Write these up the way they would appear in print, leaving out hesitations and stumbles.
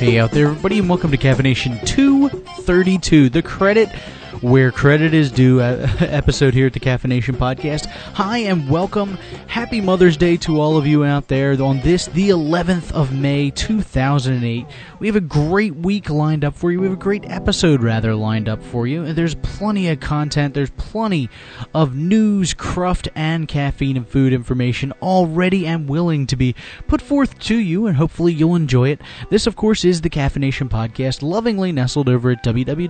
Hey out there, everybody, and welcome to Caffeination 232, the credit where credit is due episode here at the Caffeination Podcast. Hi, and welcome. Happy Mother's Day to all of you out there on this, the 11th of May, 2008. We have a great week lined up for you. We have a great episode, rather, lined up for you. There's plenty of content. There's plenty of news, cruft, and caffeine and food information all ready and willing to be put forth to you, and hopefully you'll enjoy it. This, of course, is the Caffeination Podcast, lovingly nestled over at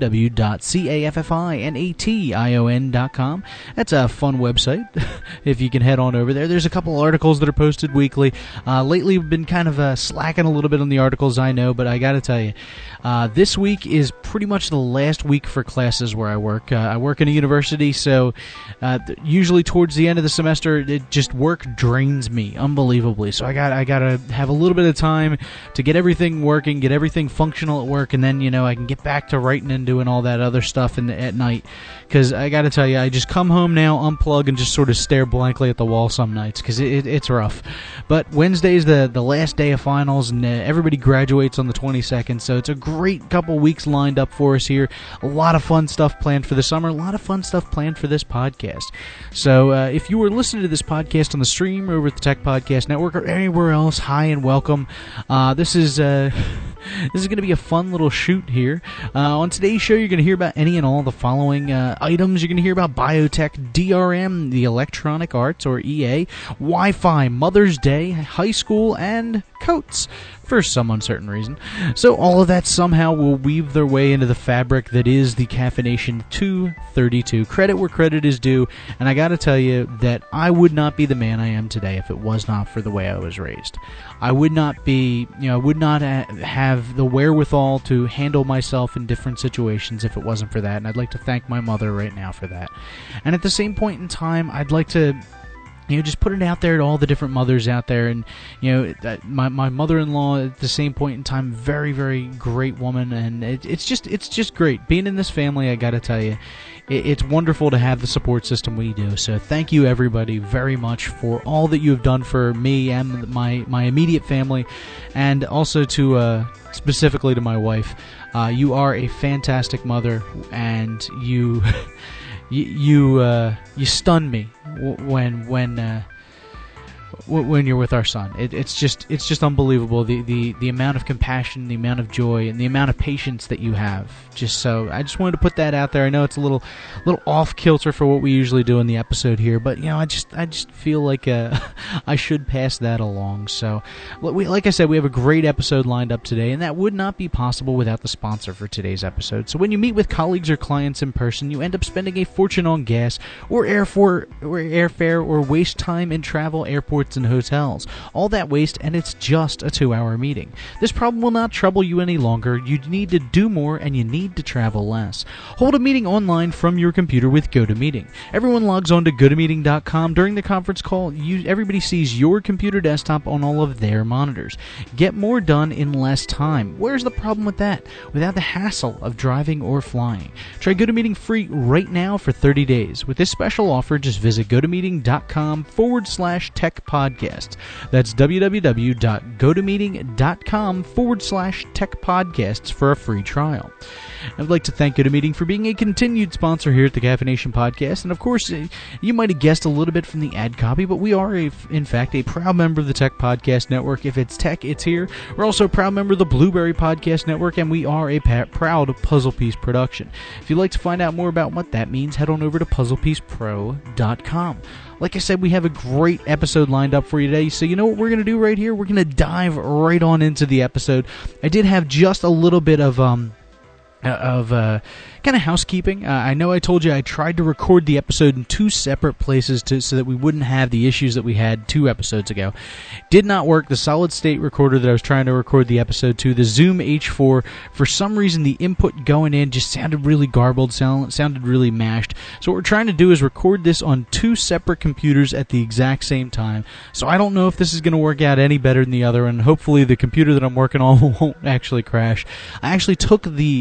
www.caffeination.com. That's a fun website, if you can head on over there. There's a couple articles that are posted weekly. Lately, we've been kind of slacking a little bit on the articles, I know, but I gotta tell you, this week is pretty much the last week for classes where I work. I work in a university, so usually towards the end of the semester, work drains me unbelievably. So I gotta have a little bit of time to get everything working, get everything functional at work, and then I can get back to writing and doing all that other stuff at night. Because I gotta tell you, I just come home now, unplug, and just sort of stare blankly at the wall some nights, because it's rough. But Wednesday's the last day of finals, and everybody graduates on the 22nd, so it's a great couple weeks lined up for us here. A lot of fun stuff planned for the summer, a lot of fun stuff planned for this podcast. So if you were listening to this podcast on the stream or over at the Tech Podcast Network or anywhere else, hi and welcome. This is going to be a fun little shoot here. On today's show, you're going to hear about any and all the following items. You're going to hear about biotech, DRM, the Electronic Arts, or EA, Wi-Fi, Mother's Day, high school, and coats, for some uncertain reason. So all of that somehow will weave their way into the fabric that is the Caffeination 232. Credit where credit is due, and I gotta tell you that I would not be the man I am today if it was not for the way I was raised. I would not be, I would not have the wherewithal to handle myself in different situations if it wasn't for that, and I'd like to thank my mother right now for that. And at the same point in time, I'd like to just put it out there to all the different mothers out there. And, my mother-in-law at the same point in time, very, very great woman. And it's just great. Being in this family, I gotta tell you, it's wonderful to have the support system we do. So thank you, everybody, very much for all that you have done for me and my immediate family. And also to, specifically to my wife. You are a fantastic mother, and you... You stun me when you're with our son. It's just unbelievable, the amount of compassion, the amount of joy, and the amount of patience that you have. So I just wanted to put that out there. I know it's a little off kilter for what we usually do in the episode here, but I just feel like I should pass that along. So like I said, we have a great episode lined up today, and that would not be possible without the sponsor for today's episode. So when you meet with colleagues or clients in person, you end up spending a fortune on gas or airfare or waste time in travel, airports, and hotels. All that waste, and it's just a 2-hour meeting. This problem will not trouble you any longer. You need to do more, and you need to travel less. Hold a meeting online from your computer with GoToMeeting. Everyone logs on to GoToMeeting.com during the conference call. Everybody sees your computer desktop on all of their monitors. Get more done in less time. Where's the problem with that? Without the hassle of driving or flying. Try GoToMeeting free right now for 30 days. With this special offer, just visit GoToMeeting.com/TechPodcast. That's www.gotomeeting.com/techpodcasts for a free trial. I'd like to thank GoToMeeting for being a continued sponsor here at the Caffeination Podcast. And of course, you might have guessed a little bit from the ad copy, but we are, in fact, a proud member of the Tech Podcast Network. If it's tech, it's here. We're also a proud member of the Blueberry Podcast Network, and we are a proud Puzzle Piece production. If you'd like to find out more about what that means, head on over to puzzlepiecepro.com. Like I said, we have a great episode lined up for you today, so you know what we're going to do right here? We're going to dive right on into the episode. I did have just a little bit of kind of housekeeping. I know I told you I tried to record the episode in two separate places so that we wouldn't have the issues that we had 2 episodes ago. Did not work. The solid-state recorder that I was trying to record the episode to, the Zoom H4, for some reason the input going in just sounded really garbled, sounded really mashed. So what we're trying to do is record this on 2 separate computers at the exact same time. So I don't know if this is going to work out any better than the other, and hopefully the computer that I'm working on won't actually crash. I actually took the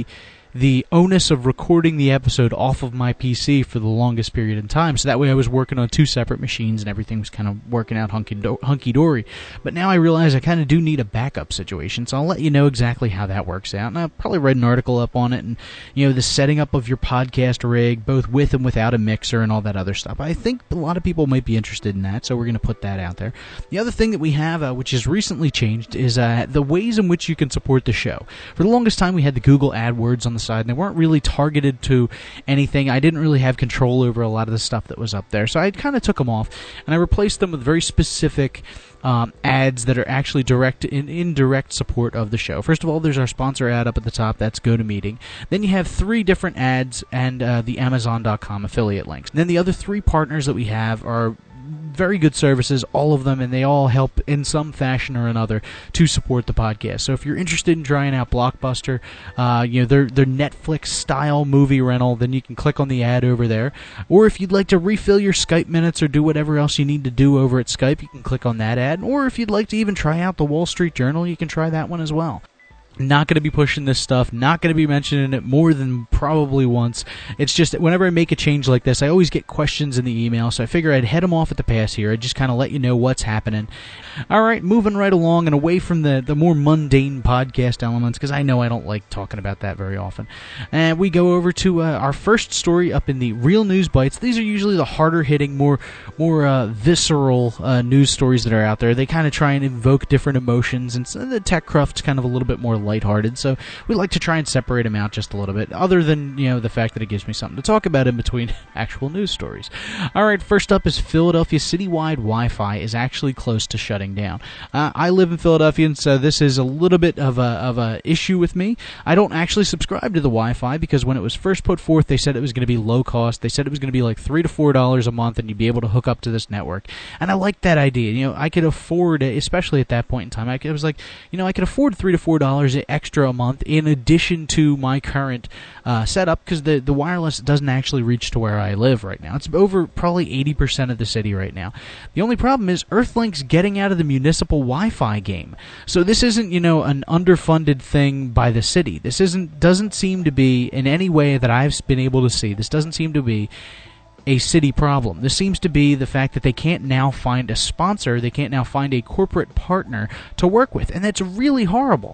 the onus of recording the episode off of my PC for the longest period in time. So that way I was working on 2 separate machines and everything was kind of working out hunky-dory. But now I realize I kind of do need a backup situation, so I'll let you know exactly how that works out. And I'll probably write an article up on it and, the setting up of your podcast rig, both with and without a mixer and all that other stuff. I think a lot of people might be interested in that, so we're going to put that out there. The other thing that we have, which has recently changed, is the ways in which you can support the show. For the longest time, we had the Google AdWords on the side, and they weren't really targeted to anything. I didn't really have control over a lot of the stuff that was up there, so I kind of took them off, and I replaced them with very specific ads that are actually indirect support of the show. First of all, there's our sponsor ad up at the top. That's GoToMeeting. Then you have 3 different ads and the Amazon.com affiliate links. And then the other 3 partners that we have are very good services, all of them, and they all help in some fashion or another to support the podcast. So if you're interested in trying out Blockbuster, their Netflix-style movie rental, then you can click on the ad over there. Or if you'd like to refill your Skype minutes or do whatever else you need to do over at Skype, you can click on that ad. Or if you'd like to even try out the Wall Street Journal, you can try that one as well. Not going to be pushing this stuff, not going to be mentioning it more than probably once. It's just that whenever I make a change like this, I always get questions in the email, so I figure I'd head them off at the pass here. I'd just kind of let you know what's happening. All right, moving right along and away from the more mundane podcast elements, because I know I don't like talking about that very often. And we go over to our first story up in the Real News Bites. These are usually the harder-hitting, more visceral news stories that are out there. They kind of try and invoke different emotions, and so the TechCruft's kind of a little bit more lighthearted, so we like to try and separate them out just a little bit, other than, the fact that it gives me something to talk about in between actual news stories. Alright, first up is Philadelphia citywide Wi-Fi is actually close to shutting down. I live in Philadelphia, and so this is a little bit of a issue with me. I don't actually subscribe to the Wi-Fi, because when it was first put forth, they said it was going to be low cost. They said it was going to be like $3 to $4 a month, and you'd be able to hook up to this network. And I liked that idea. I could afford it, especially at that point in time. I was like, I could afford $3 to $4 extra a month in addition to my current setup, because the wireless doesn't actually reach to where I live right now. It's over probably 80% of the city right now. The only problem is Earthlink's getting out of the municipal Wi-Fi game. So this isn't, an underfunded thing by the city. This doesn't seem to be, in any way that I've been able to see, this doesn't seem to be a city problem. This seems to be the fact that they can't now find a sponsor, they can't now find a corporate partner to work with, and that's really horrible,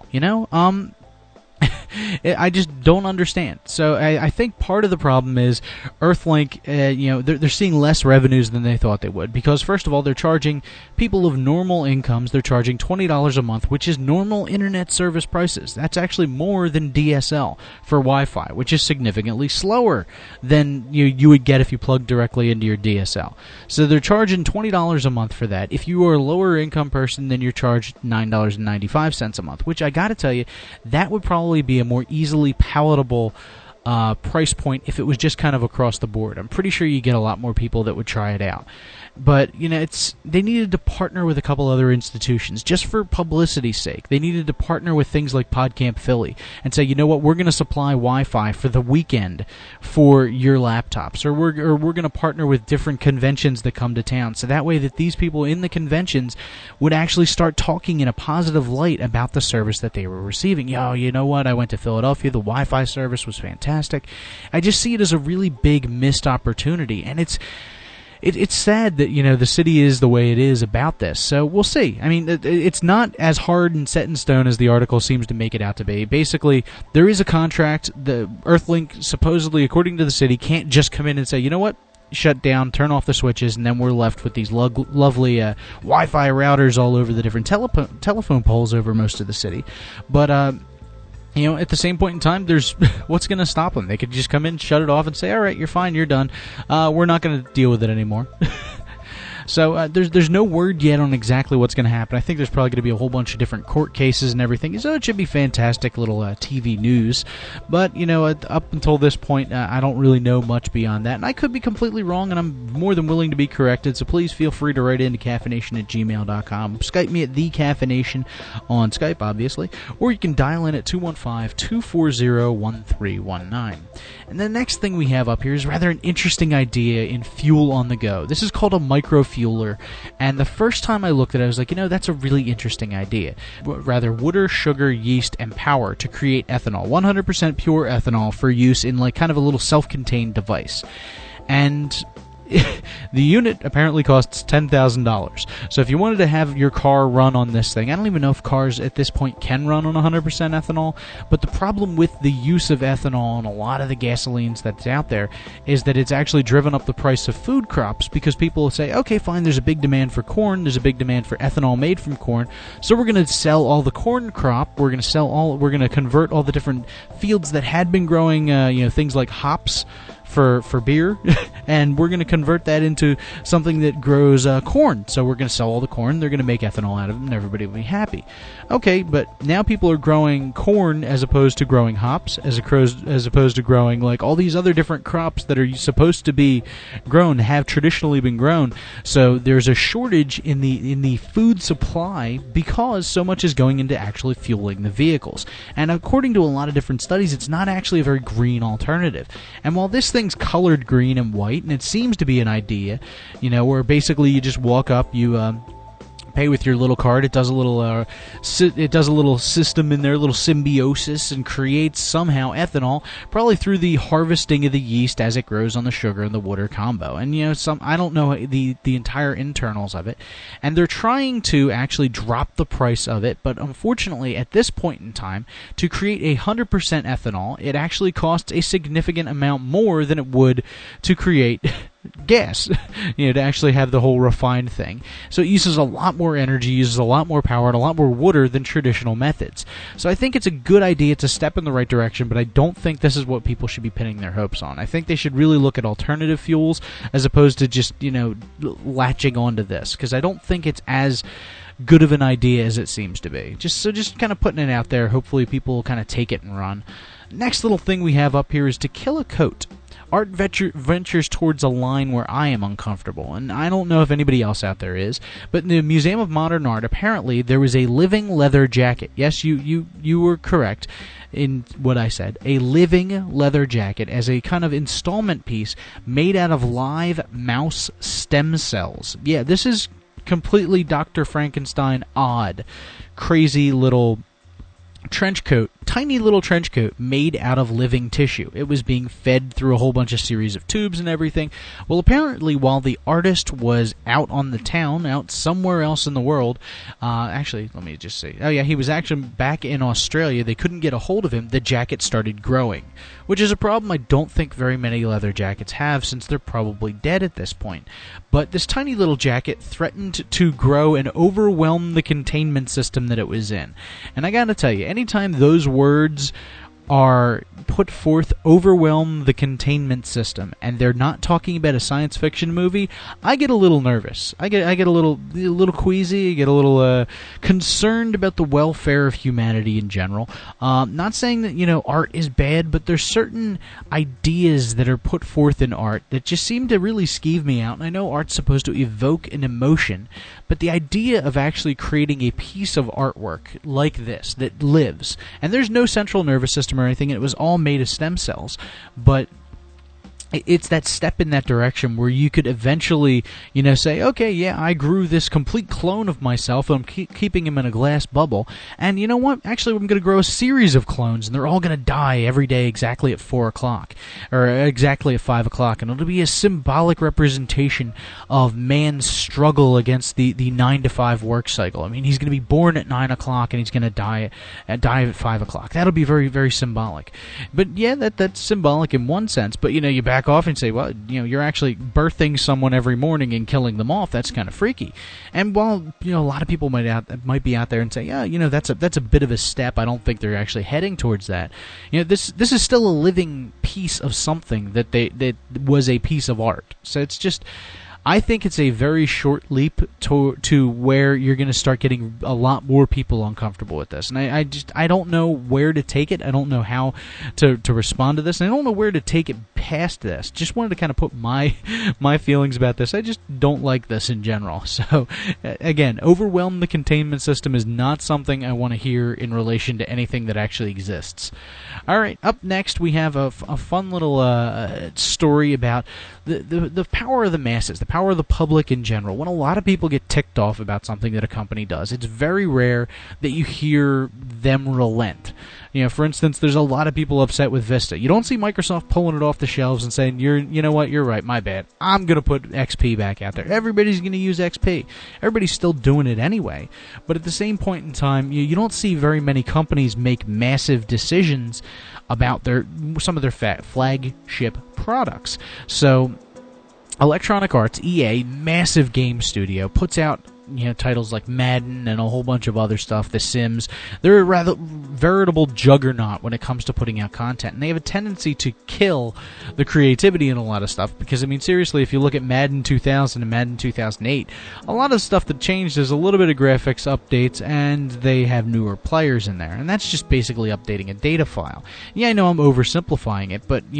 I just don't understand. So I think part of the problem is Earthlink, they're seeing less revenues than they thought they would, because first of all, they're charging people of normal incomes, they're charging $20 a month, which is normal internet service prices. That's actually more than DSL for Wi-Fi, which is significantly slower than you would get if you plugged directly into your DSL. So they're charging $20 a month for that. If you are a lower income person, then you're charged $9.95 a month, which I gotta tell you, that would probably be a more easily palatable price point if it was just kind of across the board. I'm pretty sure you get a lot more people that would try it out. But, they needed to partner with a couple other institutions just for publicity's sake. They needed to partner with things like PodCamp Philly and say, we're going to supply Wi-Fi for the weekend for your laptops, or we're going to partner with different conventions that come to town, so that way that these people in the conventions would actually start talking in a positive light about the service that they were receiving. You know what? I went to Philadelphia. The Wi-Fi service was fantastic. I just see it as a really big missed opportunity, and it's sad that, the city is the way it is about this. So we'll see. I mean, it's not as hard and set in stone as the article seems to make it out to be. Basically, there is a contract. The Earthlink, supposedly, according to the city, can't just come in and say, you know what? Shut down, turn off the switches, and then we're left with these lovely Wi-Fi routers all over the different telephone poles over most of the city. But, at the same point in time, there's what's going to stop them? They could just come in, shut it off, and say, all right, you're fine, you're done. We're not going to deal with it anymore. So there's no word yet on exactly what's going to happen. I think there's probably going to be a whole bunch of different court cases and everything. So it should be fantastic little TV news. But, up until this point, I don't really know much beyond that. And I could be completely wrong, and I'm more than willing to be corrected. So please feel free to write into caffeination@gmail.com. Skype me at TheCaffeination on Skype, obviously. Or you can dial in at 215-240-1319. And the next thing we have up here is rather an interesting idea in fuel on the go. This is called a microfueler, and the first time I looked at it, I was like, that's a really interesting idea. Rather, water, sugar, yeast, and power to create ethanol. 100% pure ethanol for use in like kind of a little self-contained device. And the unit apparently costs $10,000. So if you wanted to have your car run on this thing, I don't even know if cars at this point can run on 100% ethanol, but the problem with the use of ethanol in a lot of the gasolines that's out there is that it's actually driven up the price of food crops, because people will say, okay, fine, there's a big demand for corn, there's a big demand for ethanol made from corn, so we're going to sell all the corn crop, we're going to convert all the different fields that had been growing things like hops for beer, and we're going to convert that into something that grows corn. So we're going to sell all the corn, they're going to make ethanol out of it, and everybody will be happy. Okay, but now people are growing corn as opposed to growing hops, as opposed to growing like all these other different crops that are supposed to be grown, have traditionally been grown. So there's a shortage in the food supply because so much is going into actually fueling the vehicles. And according to a lot of different studies, it's not actually a very green alternative. And while this thing's colored green and white, and it seems to be an idea, where basically you just walk up, you pay with your little card. It does a little system in there, a little symbiosis, and creates somehow ethanol, probably through the harvesting of the yeast as it grows on the sugar and the water combo. And I don't know the entire internals of it, and they're trying to actually drop the price of it. But unfortunately, at this point in time, to create 100% ethanol, it actually costs a significant amount more than it would to create gas, to actually have the whole refined thing. So it uses a lot more energy, uses a lot more power, and a lot more water than traditional methods. So I think it's a good idea. It's a step in the right direction, but I don't think this is what people should be pinning their hopes on. I think they should really look at alternative fuels as opposed to just, latching onto this, because I don't think it's as good of an idea as it seems to be. Just kind of putting it out there. Hopefully people will kind of take it and run. Next little thing we have up here is To Kill a Coat. Art ventures towards a line where I am uncomfortable, and I don't know if anybody else out there is, but in the Museum of Modern Art, apparently there was a living leather jacket. Yes, you were correct in what I said. A living leather jacket as a kind of installment piece made out of live mouse stem cells. Yeah, this is completely Dr. Frankenstein odd. Crazy little trench coat, tiny little trench coat made out of living tissue. It was being fed through a whole bunch of series of tubes and everything. Well, apparently while the artist was out on the town, out somewhere else in the world, actually, let me just say, he was actually back in Australia. They couldn't get a hold of him. The jacket started growing, which is a problem I don't think very many leather jackets have, since they're probably dead at this point. But this tiny little jacket threatened to grow and overwhelm the containment system that it was in. And I gotta tell you, anytime those words are put forth, overwhelm the containment system, and they're not talking about a science fiction movie, I get a little nervous. I get a little queasy. I get a little concerned about the welfare of humanity in general. Not saying that art is bad, but there's certain ideas that are put forth in art that just seem to really skeeve me out. And I know art's supposed to evoke an emotion, but the idea of actually creating a piece of artwork like this that lives, and there's no central nervous system or anything, it was all made of stem cells, but it's that step in that direction where you could eventually, say, okay, yeah, I grew this complete clone of myself, and I'm keeping him in a glass bubble, and you know what? Actually, I'm going to grow a series of clones, and they're all going to die every day exactly at 4 o'clock, or exactly at 5 o'clock, and it'll be a symbolic representation of man's struggle against the 9 to 5 work cycle. I mean, he's going to be born at 9 o'clock, and he's going to die at 5 o'clock. That'll be very, very symbolic. But yeah, that's symbolic in one sense, but you back off and say, well, you're actually birthing someone every morning and killing them off. That's kind of freaky. And while a lot of people might be out there and say, yeah, that's a bit of a step, I don't think they're actually heading towards that. This is still a living piece of something that was a piece of art. So it's just, I think it's a very short leap to where you're going to start getting a lot more people uncomfortable with this. And I don't know where to take it. I don't know how to respond to this. And I don't know where to take it past this. Just wanted to kind of put my feelings about this. I just don't like this in general. So, again, overwhelm the containment system is not something I want to hear in relation to anything that actually exists. All right, up next we have a fun little story about the power of the masses, the power of the public in general. When a lot of people get ticked off about something that a company does, it's very rare that you hear them relent. For instance, there's a lot of people upset with Vista. You don't see Microsoft pulling it off the shelves and saying, you know what, you're right, my bad. I'm going to put XP back out there. Everybody's going to use XP. Everybody's still doing it anyway. But at the same point in time, you don't see very many companies make massive decisions about some of their flagship products. So, Electronic Arts, EA, massive game studio, puts out titles like Madden and a whole bunch of other stuff, The Sims. They're a rather veritable juggernaut when it comes to putting out content, and they have a tendency to kill the creativity in a lot of stuff, because, seriously, if you look at Madden 2000 and Madden 2008, a lot of stuff that changed is a little bit of graphics updates, and they have newer players in there, and that's just basically updating a data file. Yeah, I know I'm oversimplifying it, but,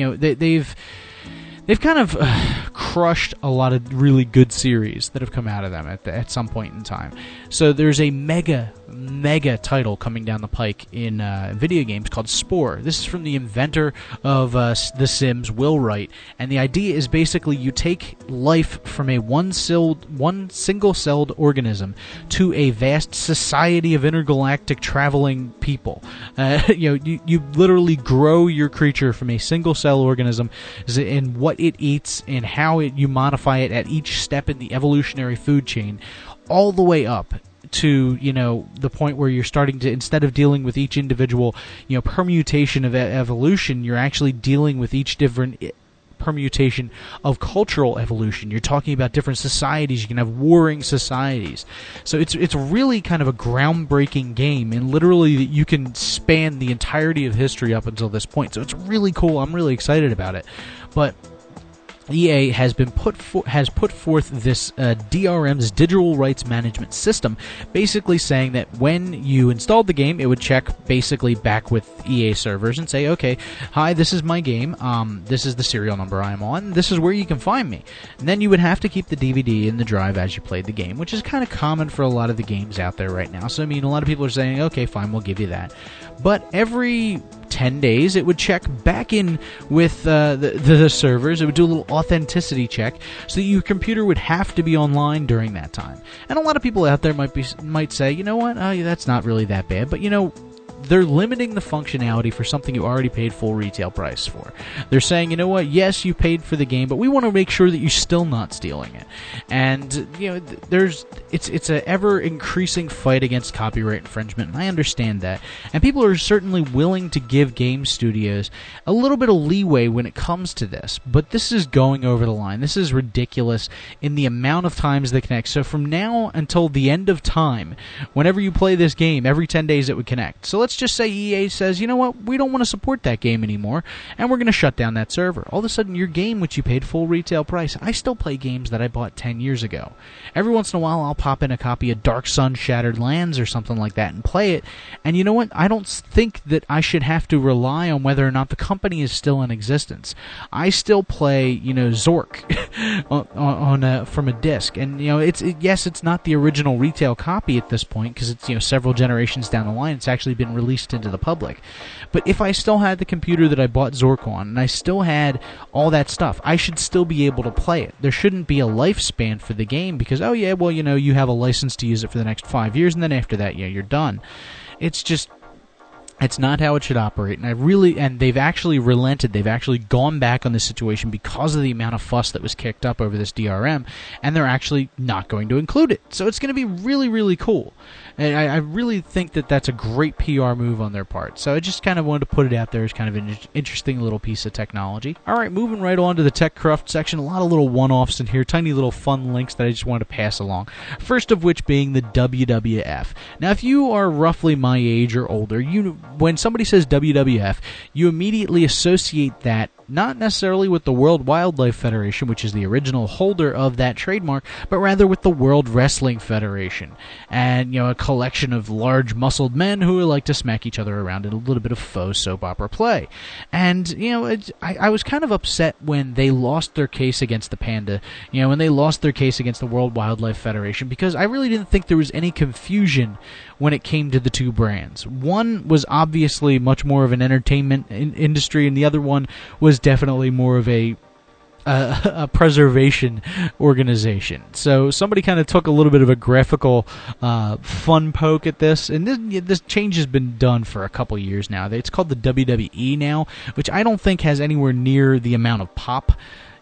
they've kind of crushed a lot of really good series that have come out of them at some point in time. So there's a mega title coming down the pike in video games called Spore. This is from the inventor of The Sims, Will Wright, and the idea is basically you take life from a one single-celled organism to a vast society of intergalactic traveling people. You literally grow your creature from a single-cell organism and what it eats and how you modify it at each step in the evolutionary food chain, all the way up to the point where you're starting to, instead of dealing with each individual permutation of evolution, you're actually dealing with each different permutation of cultural evolution. You're talking about different societies. You can have warring societies. So it's really kind of a groundbreaking game, and literally you can span the entirety of history up until this point. So it's really cool. I'm really excited about it. But EA has put forth this DRM's digital rights management system, basically saying that when you installed the game, it would check basically back with EA servers and say, okay, hi, this is my game, this is the serial number I'm on, this is where you can find me. And then you would have to keep the DVD in the drive as you played the game, which is kind of common for a lot of the games out there right now. So, a lot of people are saying, okay, fine, we'll give you that. But every 10 days, it would check back in with the servers. It would do a little authenticity check, so that your computer would have to be online during that time. And a lot of people out there might say, you know what, that's not really that bad. But they're limiting the functionality for something you already paid full retail price for. They're saying, you know what, yes, you paid for the game, but we want to make sure that you're still not stealing it. And, it's an ever-increasing fight against copyright infringement, and I understand that. And people are certainly willing to give game studios a little bit of leeway when it comes to this, but this is going over the line. This is ridiculous in the amount of times they connect. So from now until the end of time, whenever you play this game, every 10 days it would connect. So let's just say EA says, you know what, we don't want to support that game anymore, and we're going to shut down that server. All of a sudden, your game, which you paid full retail price, I still play games that I bought 10 years ago. Every once in a while, I'll pop in a copy of Dark Sun Shattered Lands or something like that and play it, and you know what, I don't think that I should have to rely on whether or not the company is still in existence. I still play, Zork from a disc, and, it's not the original retail copy at this point, because it's, several generations down the line. It's actually been released into the public. But if I still had the computer that I bought Zork on, and I still had all that stuff, I should still be able to play it. There shouldn't be a lifespan for the game because, oh yeah, well, you have a license to use it for the next 5 years, and then after that, you're done. It's not how it should operate, and they've actually relented. They've actually gone back on this situation because of the amount of fuss that was kicked up over this DRM, and they're actually not going to include it. So it's going to be really, really cool. And I really think that that's a great PR move on their part. So I just kind of wanted to put it out there as kind of an interesting little piece of technology. All right, moving right on to the TechCruft section. A lot of little one-offs in here, tiny little fun links that I just wanted to pass along. First of which being the WWF. Now, if you are roughly my age or older, when somebody says WWF, you immediately associate that not necessarily with the World Wildlife Federation, which is the original holder of that trademark, but rather with the World Wrestling Federation. And, a collection of large muscled men who like to smack each other around in a little bit of faux soap opera play. And, I was kind of upset when they lost their case against the Panda, when they lost their case against the World Wildlife Federation, because I really didn't think there was any confusion when it came to the two brands. One was obviously much more of an entertainment industry, and the other one was definitely more of a preservation organization. So somebody kind of took a little bit of a graphical fun poke at this, and this change has been done for a couple years now. It's called the WWE now, which I don't think has anywhere near the amount of pop.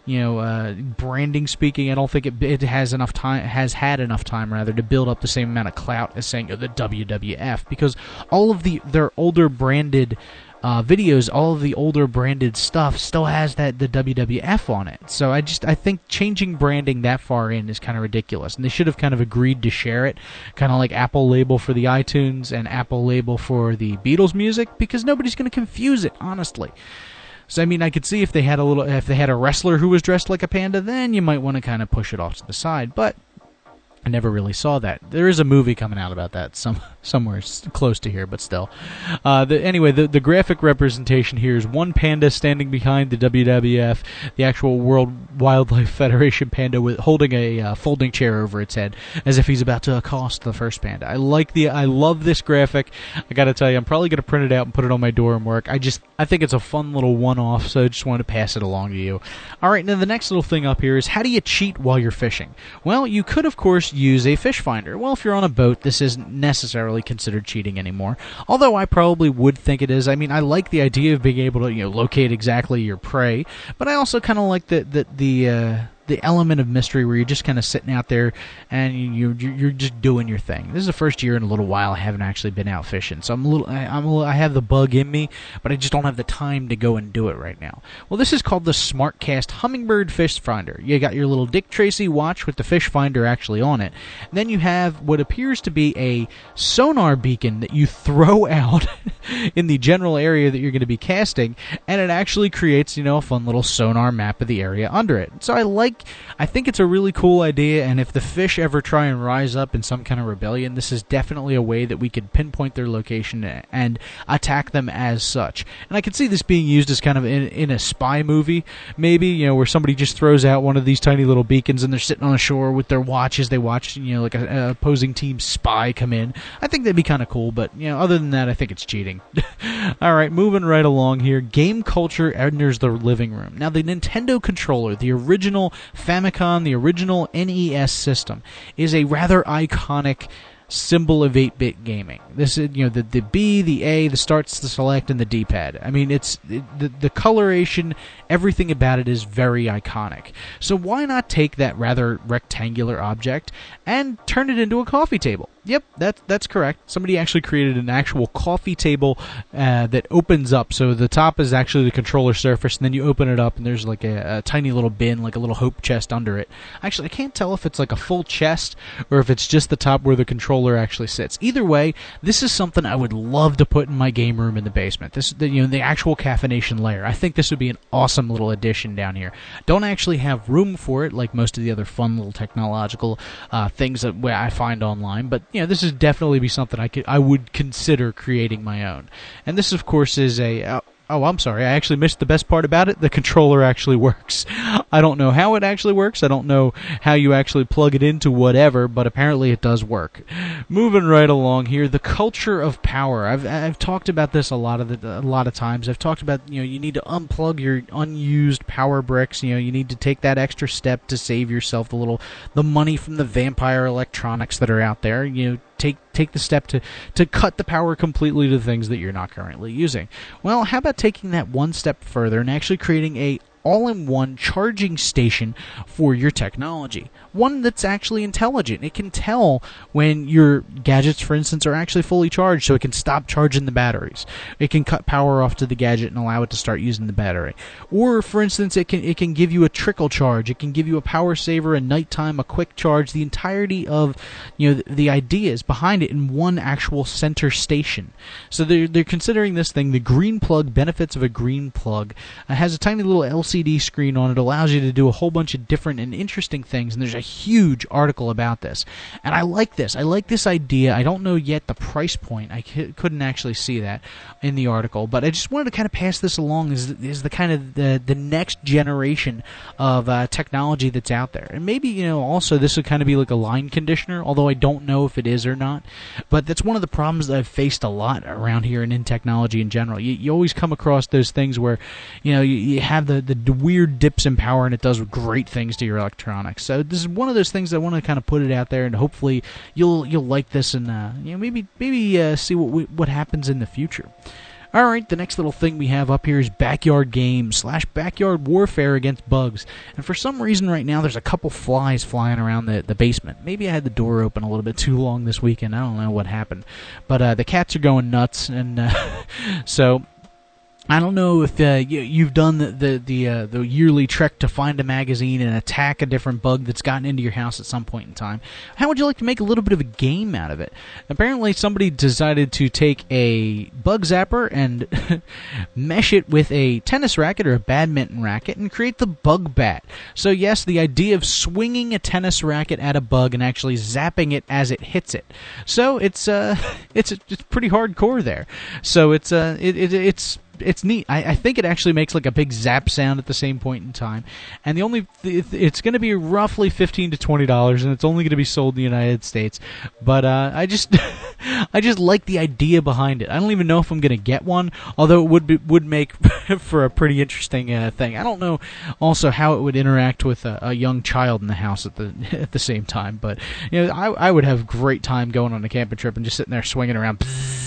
Branding speaking, I don't think it has enough time, has had enough time rather, to build up the same amount of clout as saying the WWF, because all of their older branded videos, all of the older branded stuff still has the WWF on it. So I think changing branding that far in is kind of ridiculous, and they should have kind of agreed to share it, kind of like Apple label for the iTunes and Apple label for the Beatles music, because nobody's going to confuse it, honestly. So, I could see if they had a wrestler who was dressed like a panda, then you might want to kind of push it off to the side, but I never really saw that. There is a movie coming out about that somewhere close to here, but still. Anyway, the graphic representation here is one panda standing behind the WWF, the actual World Wildlife Federation panda, holding a folding chair over its head, as if he's about to accost the first panda. I love this graphic. I gotta tell you, I'm probably gonna print it out and put it on my door and work. I think it's a fun little one-off, so I just wanted to pass it along to you. Alright, now the next little thing up here is, how do you cheat while you're fishing? Well, you could, of course, use a fish finder. Well, if you're on a boat, this isn't necessarily considered cheating anymore, although I probably would think it is. I like the idea of being able to locate exactly your prey, but I also kind of like the element of mystery where you're just kind of sitting out there and you're just doing your thing. This is the first year in a little while I haven't actually been out fishing, so I have the bug in me, but I just don't have the time to go and do it right now. Well, this is called the SmartCast Humminbird Fish Finder. You got your little Dick Tracy watch with the fish finder actually on it. And then you have what appears to be a sonar beacon that you throw out in the general area that you're going to be casting, and it actually creates, a fun little sonar map of the area under it. So I think it's a really cool idea, and if the fish ever try and rise up in some kind of rebellion, this is definitely a way that we could pinpoint their location and attack them as such. And I could see this being used as kind of in a spy movie, maybe, where somebody just throws out one of these tiny little beacons and they're sitting on a shore with their watches. They watch, like an opposing team spy come in. I think that'd be kind of cool, but, other than that, I think it's cheating. Alright, moving right along here. Game culture enters the living room. Now, the Nintendo controller, the original Famicom, the original NES system, is a rather iconic symbol of 8-bit gaming. This is, the B, the A, the starts, the select, and the D-pad. The coloration, everything about it is very iconic. So why not take that rather rectangular object and turn it into a coffee table? Yep, that's correct. Somebody actually created an actual coffee table that opens up. So the top is actually the controller surface, and then you open it up, and there's like a tiny little bin, like a little hope chest under it. Actually, I can't tell if it's like a full chest or if it's just the top where the controller actually sits. Either way, this is something I would love to put in my game room in the basement. The actual caffeination layer. I think this would be an awesome little addition down here. Don't actually have room for it like most of the other fun little technological things that I find online, but this is definitely be something I would consider creating my own. And this, of course, is a Oh, I'm sorry. I actually missed the best part about it. The controller actually works. I don't know how it actually works. I don't know how you actually plug it into whatever, but apparently it does work. Moving right along here, the culture of power. I've talked about this a lot of times. I've talked about, you need to unplug your unused power bricks. You need to take that extra step to save yourself the money from the vampire electronics that are out there. Take the step to cut the power completely to things that you're not currently using. Well, how about taking that one step further and actually creating a all-in-one charging station for your technology. One that's actually intelligent. It can tell when your gadgets, for instance, are actually fully charged, so it can stop charging the batteries. It can cut power off to the gadget and allow it to start using the battery. Or, for instance, it can give you a trickle charge. It can give you a power saver at nighttime, a quick charge. The entirety of the ideas behind it in one actual center station. So they're considering this thing, the Green Plug, benefits of a Green Plug. It has a tiny little LCD screen on it. Allows you to do a whole bunch of different and interesting things, and there's a huge article about this. And I like this. I like this idea. I don't know yet the price point. I couldn't actually see that in the article, but I just wanted to kind of pass this along as the kind of the next generation of technology that's out there. And maybe, also this would kind of be like a line conditioner, although I don't know if it is or not. But that's one of the problems that I've faced a lot around here and in technology in general. You always come across those things where, you have the weird dips in power and it does great things to your electronics. So this is one of those things I want to kind of put it out there, and hopefully you'll like this and maybe see what happens in the future. All right, the next little thing we have up here is backyard games / backyard warfare against bugs. And for some reason right now there's a couple flies flying around the basement. Maybe I had the door open a little bit too long this weekend. I don't know what happened. But the cats are going nuts, and so I don't know if you've done the yearly trek to find a magazine and attack a different bug that's gotten into your house at some point in time. How would you like to make a little bit of a game out of it? Apparently somebody decided to take a bug zapper and mesh it with a tennis racket or a badminton racket and create the bug bat. So yes, the idea of swinging a tennis racket at a bug and actually zapping it as it hits it. So it's pretty hardcore there. So it's neat. I think it actually makes like a big zap sound at the same point in time. And it's going to be roughly $15 to $20, and it's only going to be sold in the United States. But I just like the idea behind it. I don't even know if I'm going to get one, although it would make for a pretty interesting thing. I don't know also how it would interact with a young child in the house at the same time. But I would have a great time going on a camping trip and just sitting there swinging around.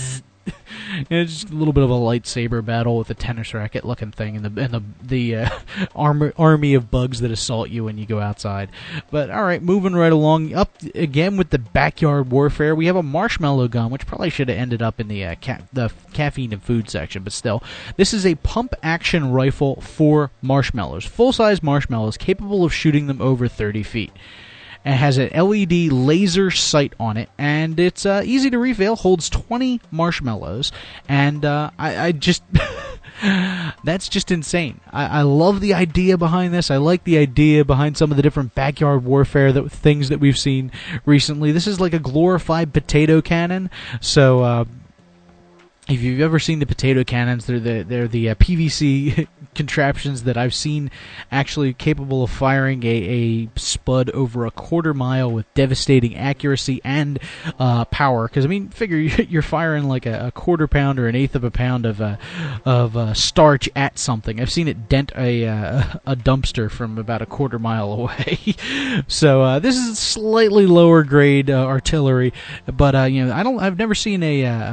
It's just a little bit of a lightsaber battle with a tennis racket looking thing and the army of bugs that assault you when you go outside. But all right, moving right along, up again with the backyard warfare, we have a marshmallow gun, which probably should have ended up in the caffeine and food section, but still. This is a pump action rifle for marshmallows, full-size marshmallows capable of shooting them over 30 feet. It has an LED laser sight on it, and it's easy to refill, holds 20 marshmallows, and I just... that's just insane. I love the idea behind this. I like the idea behind some of the different backyard warfare things that we've seen recently. This is like a glorified potato cannon, so... if you've ever seen the potato cannons, they're the PVC contraptions that I've seen actually capable of firing a spud over a quarter mile with devastating accuracy and power. Because figure you're firing like a quarter pound or an eighth of a pound of starch at something. I've seen it dent a dumpster from about a quarter mile away. So this is slightly lower grade artillery, but I've never seen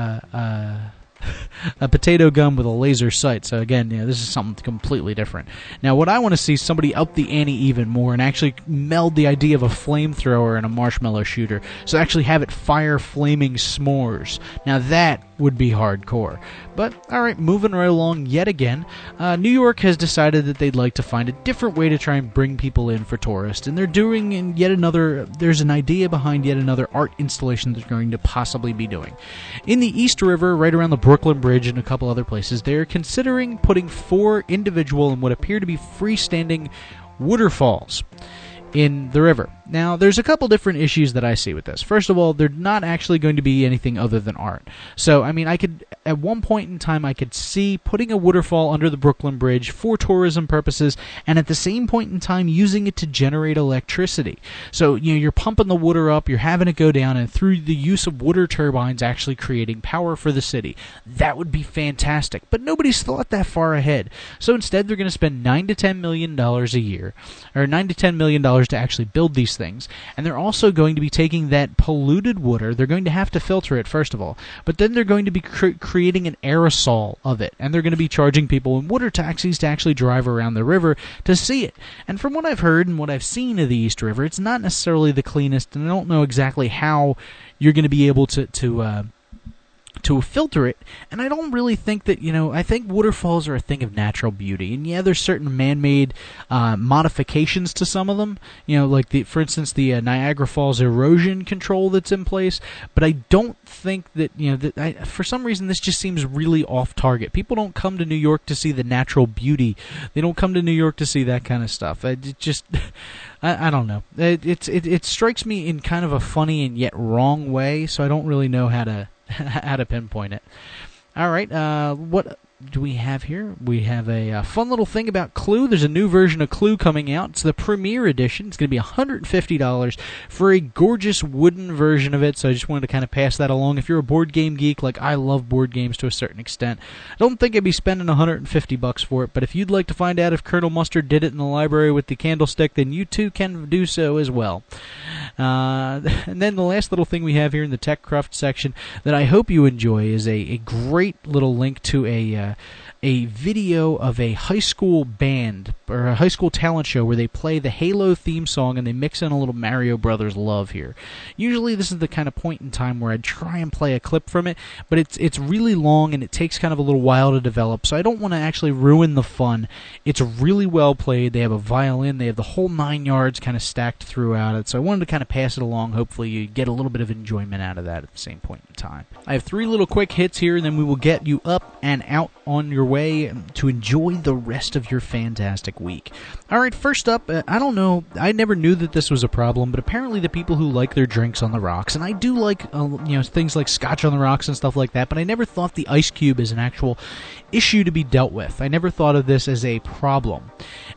a potato gun with a laser sight. So again, this is something completely different. Now, what I want to see is somebody up the ante even more and actually meld the idea of a flamethrower and a marshmallow shooter. So actually have it fire flaming s'mores. Now that would be hardcore. But all right, moving right along yet again, New York has decided that they'd like to find a different way to try and bring people in for tourists, and they're doing there's an idea behind yet another art installation they're going to possibly be doing. In the East River, right around the Brooklyn Bridge and a couple other places, they're considering putting 4 individual and what appear to be freestanding waterfalls in the river. Now, there's a couple different issues that I see with this. First of all, they're not actually going to be anything other than art. So, at one point in time, I could see putting a waterfall under the Brooklyn Bridge for tourism purposes, and at the same point in time, using it to generate electricity. So, you're pumping the water up, you're having it go down, and through the use of water turbines, actually creating power for the city. That would be fantastic. But nobody's thought that far ahead. So instead, they're going to spend $9 to $10 million a year, or $9 to $10 million to actually build these things, and they're also going to be taking that polluted water. They're going to have to filter it, first of all, but then they're going to be creating an aerosol of it, and they're going to be charging people in water taxis to actually drive around the river to see it. And from what I've heard and what I've seen of the East River, it's not necessarily the cleanest, and I don't know exactly how you're going to be able to filter it, and I don't really think that, I think waterfalls are a thing of natural beauty, and yeah, there's certain man-made modifications to some of them, like for instance, the Niagara Falls erosion control that's in place, but I don't think that, for some reason this just seems really off target. People don't come to New York to see the natural beauty. They don't come to New York to see that kind of stuff. It just... I don't know. It strikes me in kind of a funny and yet wrong way, so I don't really know how to pinpoint it. All right, what do we have here? We have a fun little thing about Clue. There's a new version of Clue coming out. It's the Premier Edition. It's going to be $150 for a gorgeous wooden version of it, so I just wanted to kind of pass that along. If you're a board game geek, like I love board games to a certain extent, I don't think I'd be spending $150 for it, but if you'd like to find out if Colonel Mustard did it in the library with the candlestick, then you too can do so as well. And then the last little thing we have here in the TechCraft section that I hope you enjoy is a great little link to a video of a high school band or a high school talent show where they play the Halo theme song and they mix in a little Mario Brothers love here. Usually this is the kind of point in time where I'd try and play a clip from it, but it's really long and it takes kind of a little while to develop, so I don't want to actually ruin the fun. It's really well played. They have a violin. They have the whole 9 yards kind of stacked throughout it, so I wanted to kind of pass it along. Hopefully you get a little bit of enjoyment out of that at the same point in time. I have 3 little quick hits here, and then we will get you up and out on your way to enjoy the rest of your fantastic week. All right, first up, I don't know, I never knew that this was a problem, but apparently the people who like their drinks on the rocks, and I do like things like scotch on the rocks and stuff like that, but I never thought the ice cube is an actual issue to be dealt with. I never thought of this as a problem.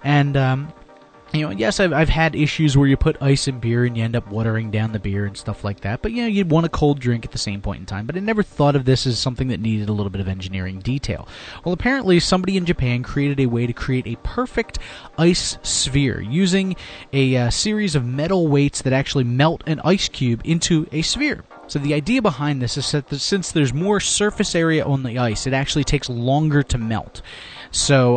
And yes, I've had issues where you put ice in beer and you end up watering down the beer and stuff like that. But, you'd want a cold drink at the same point in time. But I never thought of this as something that needed a little bit of engineering detail. Well, apparently somebody in Japan created a way to create a perfect ice sphere using a series of metal weights that actually melt an ice cube into a sphere. So the idea behind this is that since there's more surface area on the ice, it actually takes longer to melt. So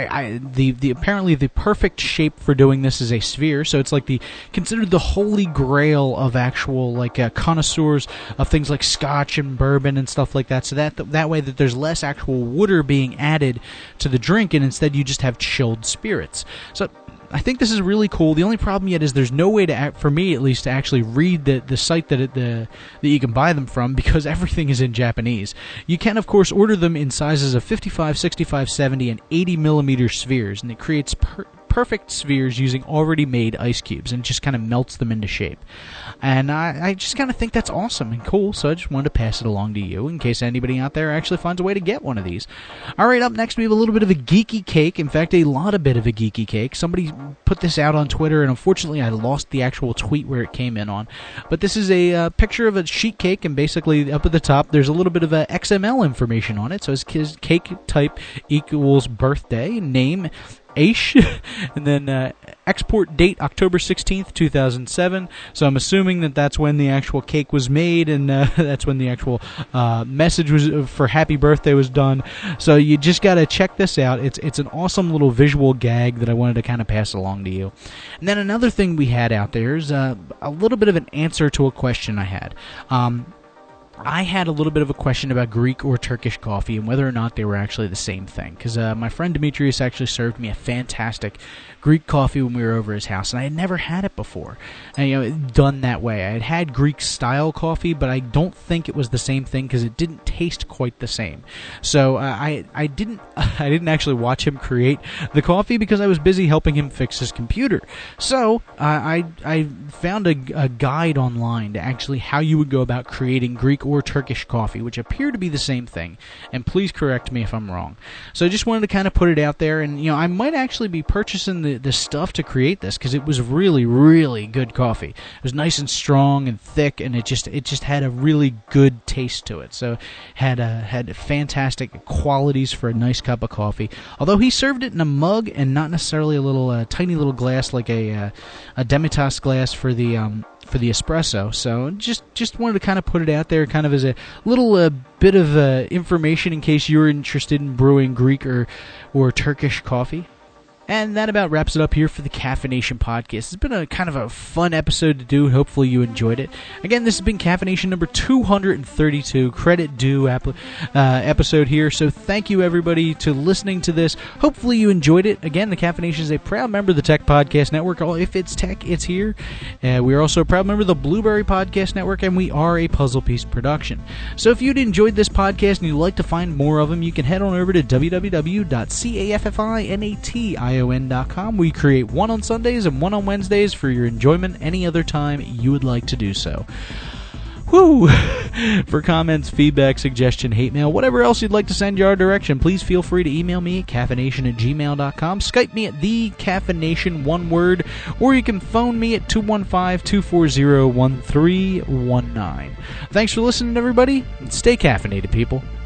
apparently the perfect shape for doing this is a sphere. So it's like considered the holy grail of actual connoisseurs of things like scotch and bourbon and stuff like that. So that way that there's less actual water being added to the drink, and instead you just have chilled spirits. So I think this is really cool. The only problem yet is there's no way for me at least, to actually read the site that you can buy them from, because everything is in Japanese. You can, of course, order them in sizes of 55, 65, 70, and 80 millimeter spheres, and it creates perfect spheres using already made ice cubes, and just kind of melts them into shape. And I just kind of think that's awesome and cool, so I just wanted to pass it along to you in case anybody out there actually finds a way to get one of these. Alright, up next we have a little bit of a geeky cake. In fact, a lot of bit of a geeky cake. Somebody put this out on Twitter, and unfortunately I lost the actual tweet where it came in on. But this is a picture of a sheet cake, and basically up at the top there's a little bit of XML information on it. So it's cake type equals birthday, name Aish, and then export date October 16th, 2007. So I'm assuming that that's when the actual cake was made, and that's when the actual message was for happy birthday was done. So you just got to check this out. It's an awesome little visual gag that I wanted to kind of pass along to you. And then another thing we had out there is a little bit of an answer to a question I had. I had a little bit of a question about Greek or Turkish coffee and whether or not they were actually the same thing. Because my friend Demetrius actually served me a fantastic Greek coffee when we were over his house, and I had never had it before. And, done that way. I had Greek-style coffee, but I don't think it was the same thing because it didn't taste quite the same. So I didn't actually watch him create the coffee because I was busy helping him fix his computer. So I found a guide online to actually how you would go about creating Greek or Turkish coffee, which appear to be the same thing. And please correct me if I'm wrong. So I just wanted to kind of put it out there, and I might actually be purchasing the stuff to create this, because it was really, really good coffee. It was nice and strong and thick, and it just had a really good taste to it. So had fantastic qualities for a nice cup of coffee. Although he served it in a mug and not necessarily a little tiny little glass like a Demitas glass for the espresso. So just wanted to kind of put it out there, kind of as a little bit of information in case you're interested in brewing Greek or Turkish coffee. And that about wraps it up here for the Caffeination Podcast. It's been a kind of a fun episode to do. Hopefully you enjoyed it. Again, this has been Caffeination number 232, credit due episode here. So thank you, everybody, to listening to this. Hopefully you enjoyed it. Again, the Caffeination is a proud member of the Tech Podcast Network. If it's tech, it's here. We are also a proud member of the Blueberry Podcast Network, and we are a Puzzle Piece production. So if you'd enjoyed this podcast and you'd like to find more of them, you can head on over to www.caffeination.com. We create one on Sundays and one on Wednesdays for your enjoyment any other time you would like to do so. Woo! For comments, feedback, suggestion, hate mail, whatever else you'd like to send your direction, please feel free to email me at caffeination@gmail.com, Skype me at the Caffeination, one word, or you can phone me at 215-240-1319. Thanks for listening, everybody, and stay caffeinated, people.